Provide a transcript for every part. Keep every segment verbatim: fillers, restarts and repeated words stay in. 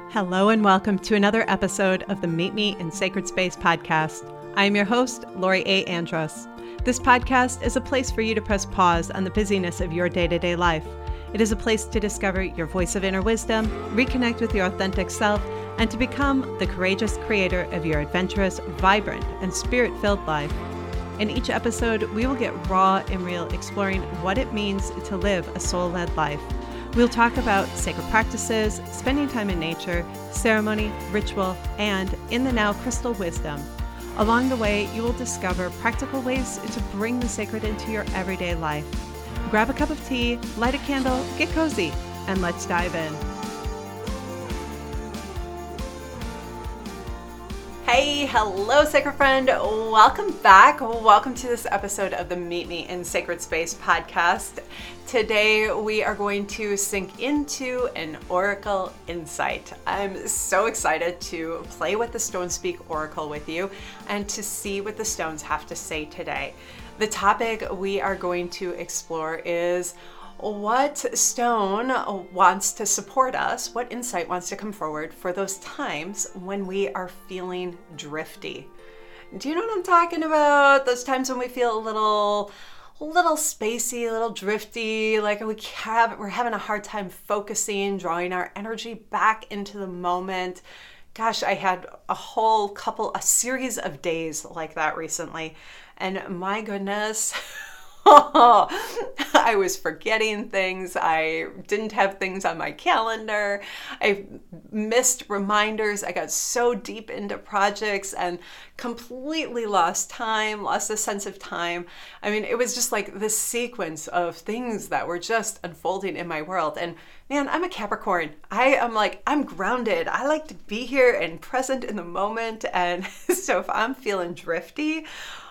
Hello and welcome to another episode of the Meet Me in Sacred Space podcast. I am your host, Lori A. Andros. This podcast is a place for you to press pause on the busyness of your day-to-day life. It is a place to discover your voice of inner wisdom, reconnect with your authentic self, and to become the courageous creator of your adventurous, vibrant, and spirit-filled life. In each episode, we will get raw and real, exploring what it means to live a soul-led life. We'll talk about sacred practices, spending time in nature, ceremony, ritual, and in the now, crystal wisdom. Along the way, you will discover practical ways to bring the sacred into your everyday life. Grab a cup of tea, light a candle, get cozy, and let's dive in. Hey, hello, sacred friend. Welcome back. Welcome to this episode of the Meet Me in Sacred Space podcast. Today, we are going to sink into an Oracle insight. I'm so excited to play with the Stone Speak Oracle with you and to see what the stones have to say today. The topic we are going to explore is what stone wants to support us, what insight wants to come forward for those times when we are feeling drifty. Do you know what I'm talking about? Those times when we feel a little, a little spacey, a little drifty, like we have, we're having a hard time focusing, drawing our energy back into the moment. Gosh, I had a whole couple, a series of days like that recently, and my goodness, I was forgetting things. I didn't have things on my calendar. I missed reminders. I got so deep into projects and completely lost time, lost a sense of time. I mean, it was just like this sequence of things that were just unfolding in my world. And man, I'm a Capricorn. I am like, I'm grounded. I like to be here and present in the moment. And so if I'm feeling drifty,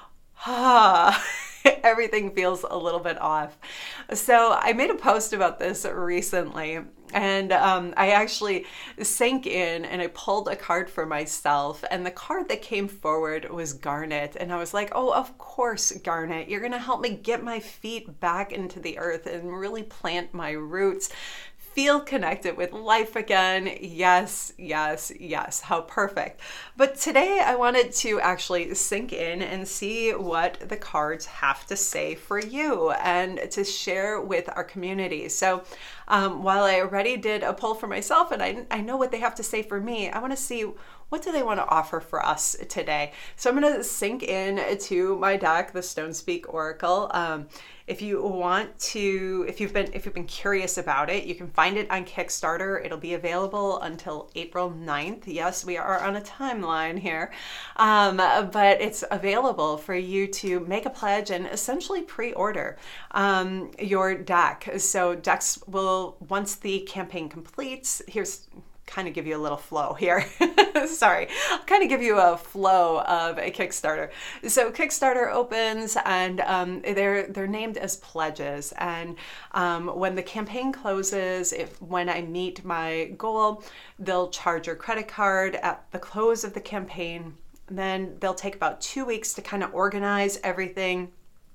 ah, everything feels a little bit off. So I made a post about this recently, and um, I actually sank in and I pulled a card for myself, and the card that came forward was Garnet. And I was like, oh, of course, Garnet, you're going to help me get my feet back into the earth and really plant my roots. Feel connected with life again. Yes, yes, yes. How perfect. But today I wanted to actually sink in and see what the cards have to say for you and to share with our community. So um, while I already did a poll for myself and I, I know what they have to say for me, I want to see what do they want to offer for us today. So I'm going to sink in to my deck, the Stone Speak Oracle. Um, If you want to, if you've been, if you've been curious about it, you can find it on Kickstarter. It'll be available until April ninth. Yes, we are on a timeline here, um, but it's available for you to make a pledge and essentially pre-order um, your deck. So decks will, once the campaign completes, here's kind of give you a little flow here. Sorry, I'll kind of give you a flow of a Kickstarter. So Kickstarter opens and um, they're they're named as pledges. And um, when the campaign closes, if when I meet my goal, they'll charge your credit card at the close of the campaign. Then they'll take about two weeks to kind of organize everything,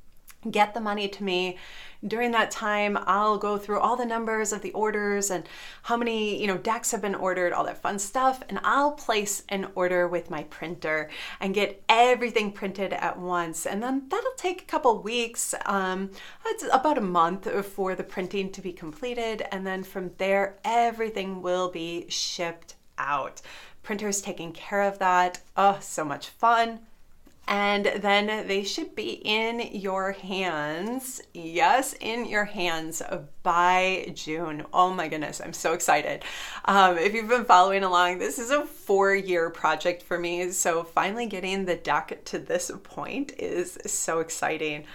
get the money to me. During that time, I'll go through all the numbers of the orders and how many, you know, decks have been ordered, all that fun stuff. And I'll place an order with my printer and get everything printed at once. And then that'll take a couple weeks. Um, it's about a month for the printing to be completed. And then from there, everything will be shipped out. Printer's taking care of that. Oh, so much fun. And then they should be in your hands. Yes, in your hands by June. Oh my goodness, I'm so excited. Um, if you've been following along, this is a four-year project for me. So finally getting the deck to this point is so exciting.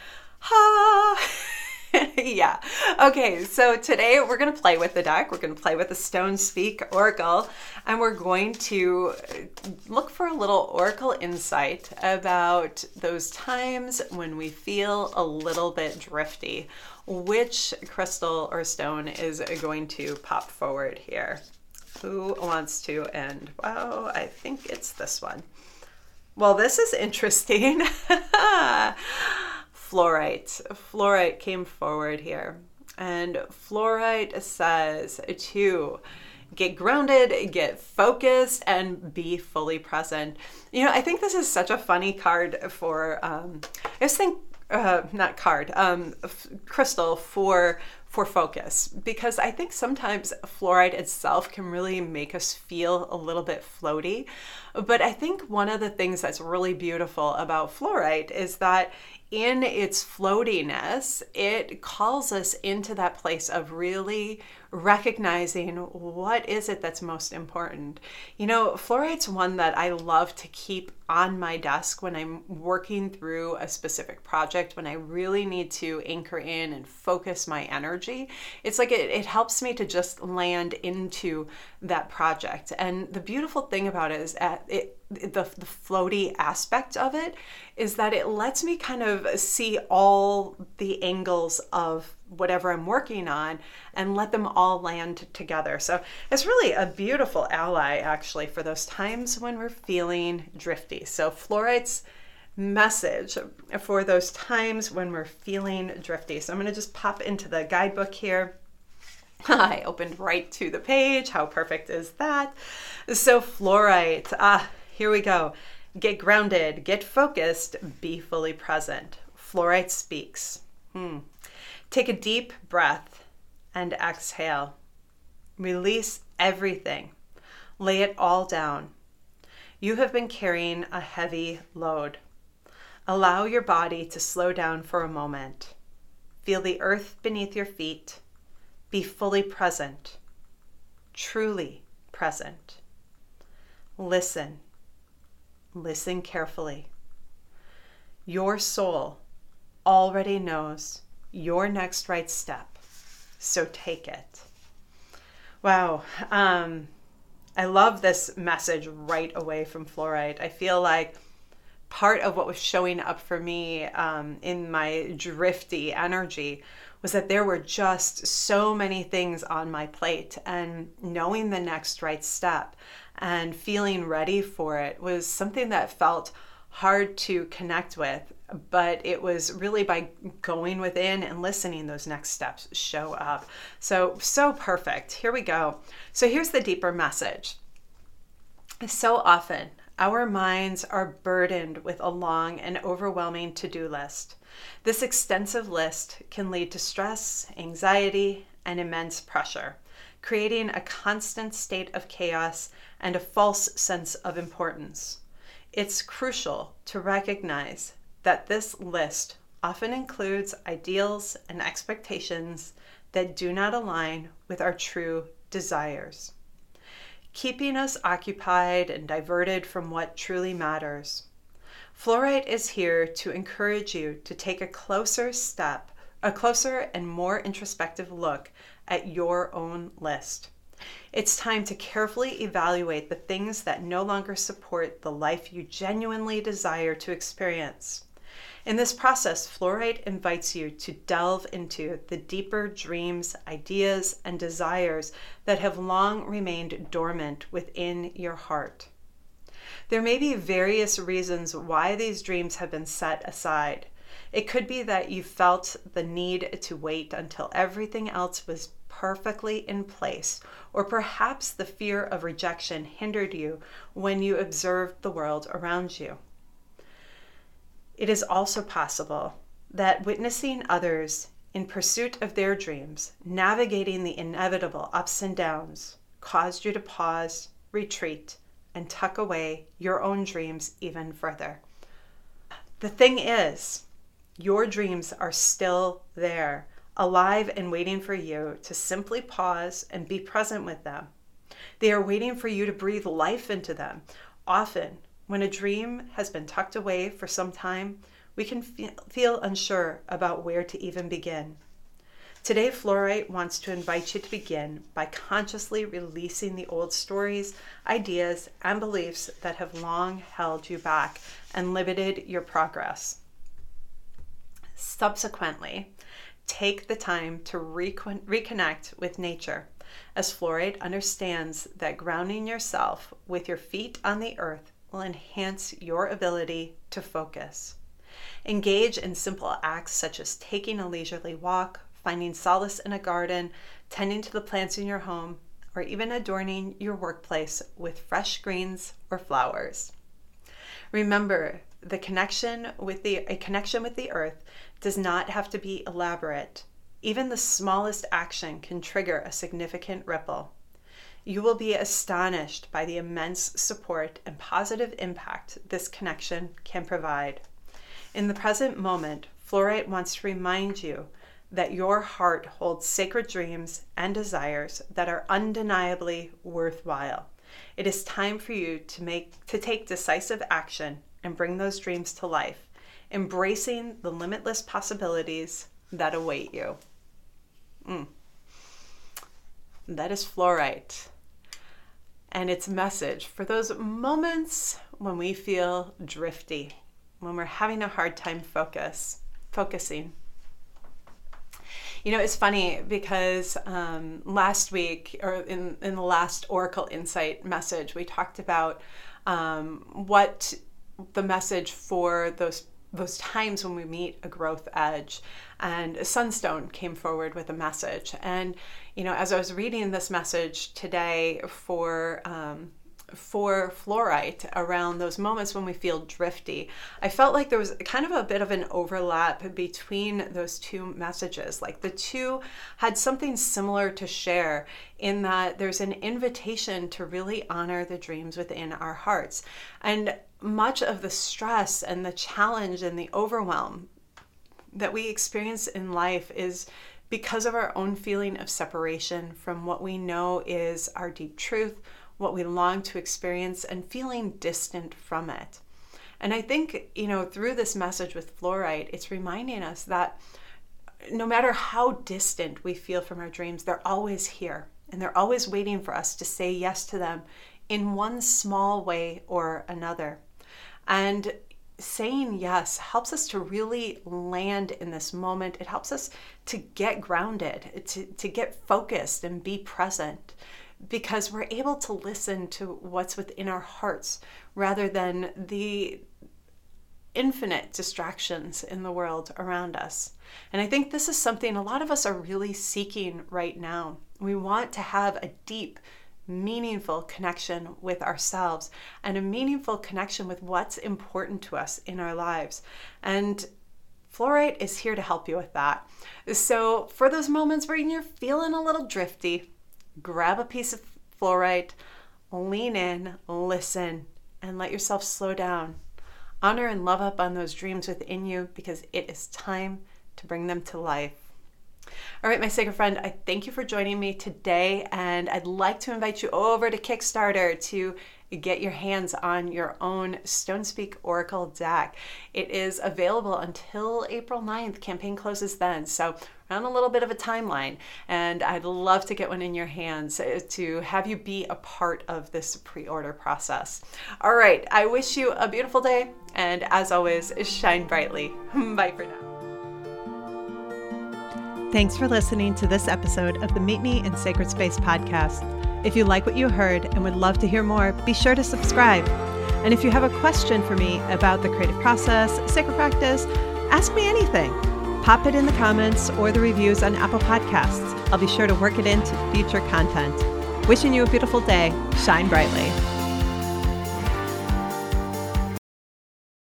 Ha! Yeah. Okay, so today we're going to play with the deck. We're going to play with the Stone Speak Oracle, and we're going to look for a little oracle insight about those times when we feel a little bit drifty. Which crystal or stone is going to pop forward here? Who wants to end? Wow, I think it's this one. Well, this is interesting. Fluorite. Fluorite came forward here. And fluorite says to get grounded, get focused, and be fully present. You know, I think this is such a funny card for, um, I just think, uh, not card, um, f- crystal for for focus, because I think sometimes fluorite itself can really make us feel a little bit floaty. But I think one of the things that's really beautiful about fluorite is that in its floatiness, it calls us into that place of really recognizing what is it that's most important. You know, fluorite's one that I love to keep on my desk when I'm working through a specific project, when I really need to anchor in and focus my energy. It's like it, it helps me to just land into that project. And the beautiful thing about it is that it the, the floaty aspect of it is that it lets me kind of see all the angles of whatever I'm working on and let them all land together. So it's really a beautiful ally, actually, for those times when we're feeling drifty. So fluorite's message for those times when we're feeling drifty. So I'm going to just pop into the guidebook here. I opened right to the page. How perfect is that? So fluorite, ah, here we go. Get grounded, get focused, be fully present. Fluorite speaks. Hmm. Take a deep breath and exhale. Release everything. Lay it all down. You have been carrying a heavy load. Allow your body to slow down for a moment. Feel the earth beneath your feet. Be fully present, truly present. Listen. Listen carefully. Your soul already knows your next right step, so take it. Wow. Um, I love this message right away from fluorite. I feel like part of what was showing up for me um, in my drifty energy was that there were just so many things on my plate, and knowing the next right step and feeling ready for it was something that felt hard to connect with, but it was really by going within and listening those next steps show up. So, so perfect. Here we go. So here's the deeper message. So often, our minds are burdened with a long and overwhelming to-do list. This extensive list can lead to stress, anxiety, and immense pressure, creating a constant state of chaos and a false sense of importance. It's crucial to recognize that this list often includes ideals and expectations that do not align with our true desires, keeping us occupied and diverted from what truly matters. Fluorite is here to encourage you to take a closer step, a closer and more introspective look at your own list. It's time to carefully evaluate the things that no longer support the life you genuinely desire to experience. In this process, fluorite invites you to delve into the deeper dreams, ideas, and desires that have long remained dormant within your heart. There may be various reasons why these dreams have been set aside. It could be that you felt the need to wait until everything else was perfectly in place, or perhaps the fear of rejection hindered you when you observed the world around you. It is also possible that witnessing others in pursuit of their dreams, navigating the inevitable ups and downs, caused you to pause, retreat, and tuck away your own dreams even further. The thing is, your dreams are still there, alive and waiting for you to simply pause and be present with them. They are waiting for you to breathe life into them. Often, when a dream has been tucked away for some time, we can fe- feel unsure about where to even begin. Today, fluorite wants to invite you to begin by consciously releasing the old stories, ideas, and beliefs that have long held you back and limited your progress. Subsequently, take the time to recon- reconnect with nature, as fluorite understands that grounding yourself with your feet on the earth will enhance your ability to focus. Engage in simple acts such as taking a leisurely walk, finding solace in a garden, tending to the plants in your home, or or even adorning your workplace with fresh greens or flowers. Remember, the connection with the a connection with the earth does not have to be elaborate. Even the smallest action can trigger a significant ripple. You will be astonished by the immense support and positive impact this connection can provide. In the present moment, Fluorite wants to remind you that your heart holds sacred dreams and desires that are undeniably worthwhile. It is time for you to make to take decisive action and bring those dreams to life, embracing the limitless possibilities that await you. Mm. That is Fluorite and its message for those moments when we feel drifty, when we're having a hard time focus, focusing. You know, it's funny because um, last week, or in, in the last Oracle Insight message, we talked about um, what the message for those those times when we meet a growth edge. And Sunstone came forward with a message. And, you know, as I was reading this message today for um, for Fluorite around those moments when we feel drifty, I felt like there was kind of a bit of an overlap between those two messages. Like the two had something similar to share in that there's an invitation to really honor the dreams within our hearts. And much of the stress and the challenge and the overwhelm that we experience in life is because of our own feeling of separation from what we know is our deep truth, what we long to experience, and feeling distant from it. And I think, you know, through this message with Fluorite, it's reminding us that no matter how distant we feel from our dreams, they're always here, and they're always waiting for us to say yes to them in one small way or another. And saying yes helps us to really land in this moment. It helps us to get grounded, to, to get focused and be present, because we're able to listen to what's within our hearts rather than the infinite distractions in the world around us. And I think this is something a lot of us are really seeking right now. We want to have a deep, meaningful connection with ourselves and a meaningful connection with what's important to us in our lives. And Fluorite is here to help you with that. So for those moments where you're feeling a little drifty, grab a piece of Fluorite, lean in, listen, and let yourself slow down. Honor and love up on those dreams within you, because it is time to bring them to life. All right, my sacred friend, I thank you for joining me today, and I'd like to invite you over to Kickstarter to get your hands on your own StoneSpeak Oracle deck. It is available until April ninth. Campaign closes then, so we're on a little bit of a timeline, and I'd love to get one in your hands to have you be a part of this pre-order process. All right, I wish you a beautiful day, and as always, shine brightly. Bye for now. Thanks for listening to this episode of the Meet Me in Sacred Space podcast. If you like what you heard and would love to hear more, be sure to subscribe. And if you have a question for me about the creative process, sacred practice, ask me anything. Pop it in the comments or the reviews on Apple Podcasts. I'll be sure to work it into future content. Wishing you a beautiful day. Shine brightly.